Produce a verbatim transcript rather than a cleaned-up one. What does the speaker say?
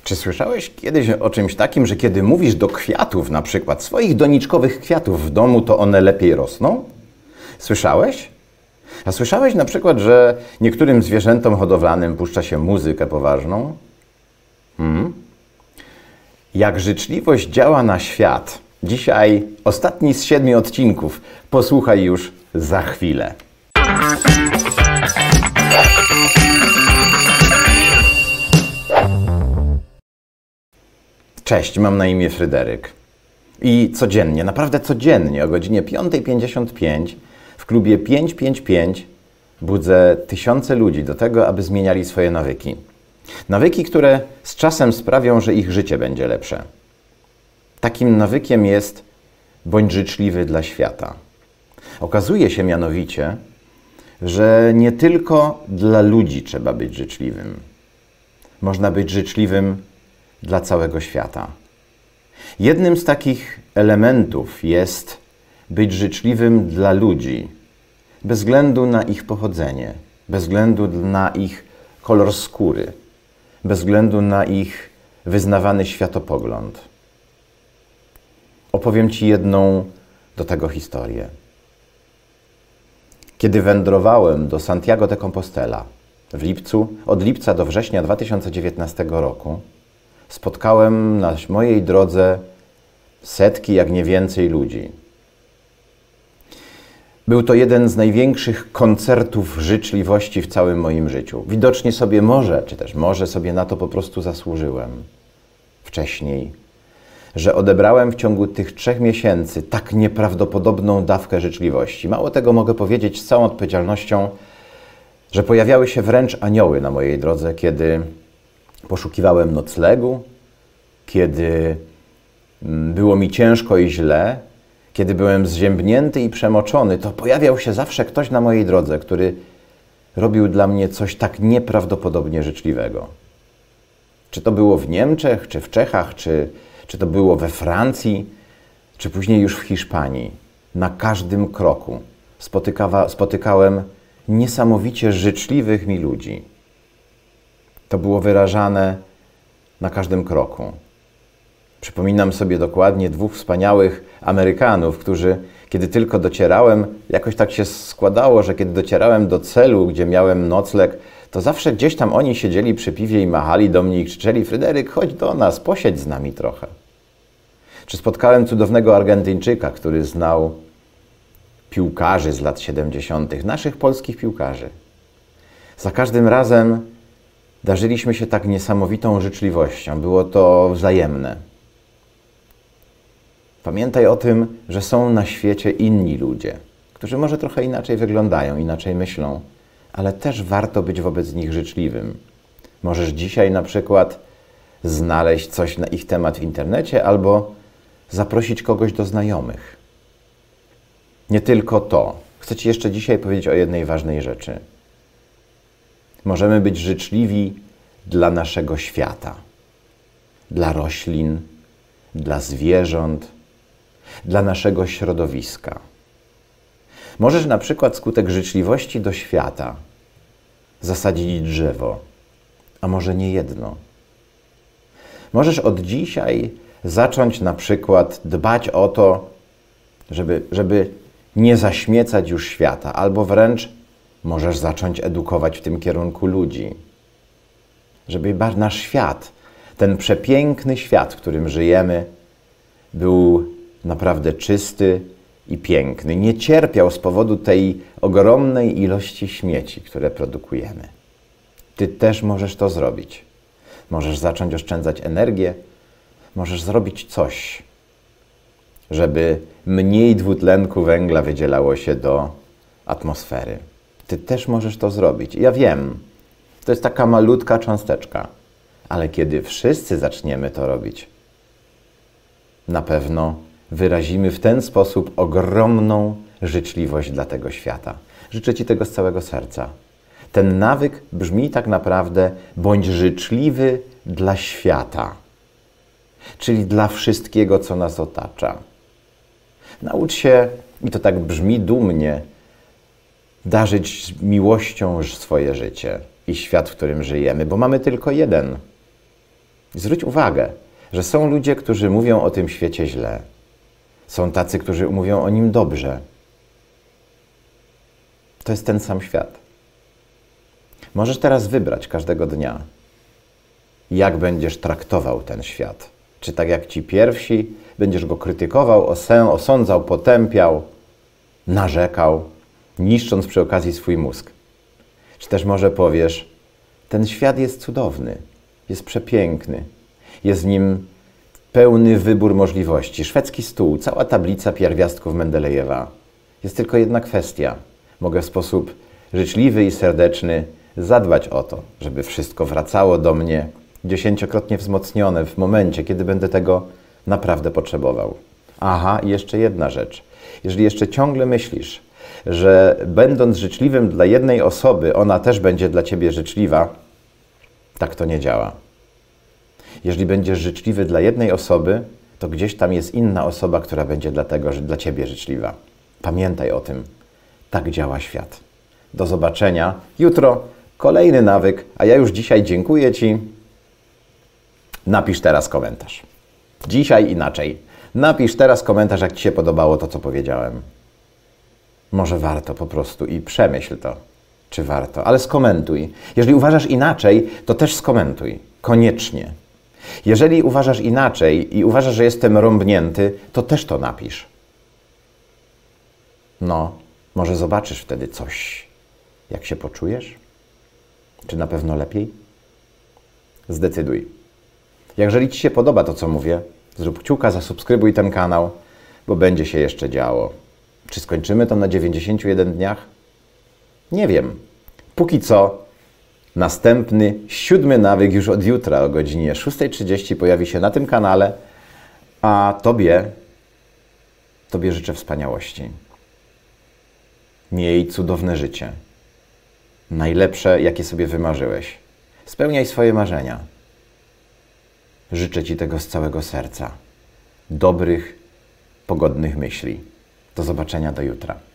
Czy słyszałeś kiedyś o czymś takim, że kiedy mówisz do kwiatów, na przykład swoich doniczkowych kwiatów w domu, to one lepiej rosną? Słyszałeś? A słyszałeś na przykład, że niektórym zwierzętom hodowlanym puszcza się muzykę poważną? Hmm? Jak życzliwość działa na świat? Dzisiaj ostatni z siedmiu odcinków. Posłuchaj już za chwilę. Cześć, mam na imię Fryderyk. I codziennie, naprawdę codziennie o godzinie piąta pięćdziesiąt pięć w klubie pięć pięć pięć budzę tysiące ludzi do tego, aby zmieniali swoje nawyki. Nawyki, które z czasem sprawią, że ich życie będzie lepsze. Takim nawykiem jest bądź życzliwy dla świata. Okazuje się mianowicie, że nie tylko dla ludzi trzeba być życzliwym. Można być życzliwym dla całego świata. Jednym z takich elementów jest być życzliwym dla ludzi, bez względu na ich pochodzenie, bez względu na ich kolor skóry, bez względu na ich wyznawany światopogląd. Opowiem Ci jedną do tego historię. Kiedy wędrowałem do Santiago de Compostela w lipcu, od lipca do września dwa tysiące dziewiętnastego roku, spotkałem na mojej drodze setki, jak nie więcej ludzi. Był to jeden z największych koncertów życzliwości w całym moim życiu. Widocznie sobie może, czy też może sobie na to po prostu zasłużyłem wcześniej, że odebrałem w ciągu tych trzech miesięcy tak nieprawdopodobną dawkę życzliwości. Mało tego, mogę powiedzieć z całą odpowiedzialnością, że pojawiały się wręcz anioły na mojej drodze, kiedy poszukiwałem noclegu, kiedy było mi ciężko i źle, kiedy byłem zziębnięty i przemoczony, to pojawiał się zawsze ktoś na mojej drodze, który robił dla mnie coś tak nieprawdopodobnie życzliwego. Czy to było w Niemczech, czy w Czechach, czy, czy to było we Francji, czy później już w Hiszpanii. Na każdym kroku spotykawa, spotykałem niesamowicie życzliwych mi ludzi. To było wyrażane na każdym kroku. Przypominam sobie dokładnie dwóch wspaniałych Amerykanów, którzy, kiedy tylko docierałem, jakoś tak się składało, że kiedy docierałem do celu, gdzie miałem nocleg, to zawsze gdzieś tam oni siedzieli przy piwie i machali do mnie i krzyczeli: Fryderyk, chodź do nas, posiedź z nami trochę. Czy spotkałem cudownego Argentyńczyka, który znał piłkarzy z lat siedemdziesiątych, naszych polskich piłkarzy. Za każdym razem darzyliśmy się tak niesamowitą życzliwością. Było to wzajemne. Pamiętaj o tym, że są na świecie inni ludzie, którzy może trochę inaczej wyglądają, inaczej myślą, ale też warto być wobec nich życzliwym. Możesz dzisiaj na przykład znaleźć coś na ich temat w internecie albo zaprosić kogoś do znajomych. Nie tylko to. Chcę Ci jeszcze dzisiaj powiedzieć o jednej ważnej rzeczy. Możemy być życzliwi dla naszego świata, dla roślin, dla zwierząt, dla naszego środowiska. Możesz na przykład wskutek życzliwości do świata zasadzić drzewo, a może nie jedno. Możesz od dzisiaj zacząć na przykład dbać o to, żeby, żeby nie zaśmiecać już świata, albo wręcz możesz zacząć edukować w tym kierunku ludzi. Żeby nasz świat, ten przepiękny świat, w którym żyjemy, był naprawdę czysty i piękny. Nie cierpiał z powodu tej ogromnej ilości śmieci, które produkujemy. Ty też możesz to zrobić. Możesz zacząć oszczędzać energię, możesz zrobić coś, żeby mniej dwutlenku węgla wydzielało się do atmosfery. Ty też możesz to zrobić. Ja wiem, to jest taka malutka cząsteczka, ale kiedy wszyscy zaczniemy to robić, na pewno wyrazimy w ten sposób ogromną życzliwość dla tego świata. Życzę Ci tego z całego serca. Ten nawyk brzmi tak naprawdę: bądź życzliwy dla świata, czyli dla wszystkiego, co nas otacza. Naucz się, i to tak brzmi dumnie, darzyć miłością swoje życie i świat, w którym żyjemy, bo mamy tylko jeden. Zwróć uwagę, że są ludzie, którzy mówią o tym świecie źle. Są tacy, którzy mówią o nim dobrze. To jest ten sam świat. Możesz teraz wybrać każdego dnia, jak będziesz traktował ten świat. Czy tak jak ci pierwsi, będziesz go krytykował, osę, osądzał, potępiał, narzekał, niszcząc przy okazji swój mózg. Czy też może powiesz, ten świat jest cudowny, jest przepiękny, jest w nim pełny wybór możliwości. Szwedzki stół, cała tablica pierwiastków Mendelejewa. Jest tylko jedna kwestia. Mogę w sposób życzliwy i serdeczny zadbać o to, żeby wszystko wracało do mnie dziesięciokrotnie wzmocnione w momencie, kiedy będę tego naprawdę potrzebował. Aha, i jeszcze jedna rzecz. Jeżeli jeszcze ciągle myślisz, że będąc życzliwym dla jednej osoby, ona też będzie dla ciebie życzliwa, tak to nie działa. Jeżeli będziesz życzliwy dla jednej osoby, to gdzieś tam jest inna osoba, która będzie dlatego, że dla ciebie życzliwa. Pamiętaj o tym. Tak działa świat. Do zobaczenia jutro. Kolejny nawyk, a ja już dzisiaj dziękuję ci. Napisz teraz komentarz. Dzisiaj inaczej. Napisz teraz komentarz, jak ci się podobało to, co powiedziałem. Może warto po prostu i przemyśl to, czy warto, ale skomentuj. Jeżeli uważasz inaczej, to też skomentuj. Koniecznie. Jeżeli uważasz inaczej i uważasz, że jestem rąbnięty, to też to napisz. No, może zobaczysz wtedy coś. Jak się poczujesz? Czy na pewno lepiej? Zdecyduj. Jeżeli ci się podoba to, co mówię, zrób kciuka, zasubskrybuj ten kanał, bo będzie się jeszcze działo. Czy skończymy to na dziewięćdziesięciu jeden dniach? Nie wiem. Póki co następny, siódmy nawyk już od jutra o godzinie szósta trzydzieści pojawi się na tym kanale, a Tobie, Tobie życzę wspaniałości. Miej cudowne życie. Najlepsze, jakie sobie wymarzyłeś. Spełniaj swoje marzenia. Życzę Ci tego z całego serca. Dobrych, pogodnych myśli. Do zobaczenia do jutra.